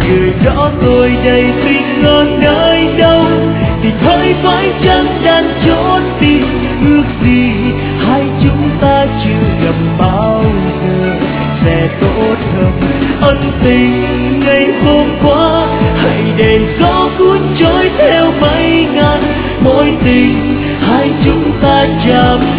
người đó tôi đây tình ở nơi đâu, thì thôi phải chăng đang trốn tìm ước gì hai chúng ta chưa gặp bao giờ sẽ tốt hơn. Ân tình ngày hôm qua hãy để gió cuốn trôi theo mây ngàn, mối tình hai chúng ta chạm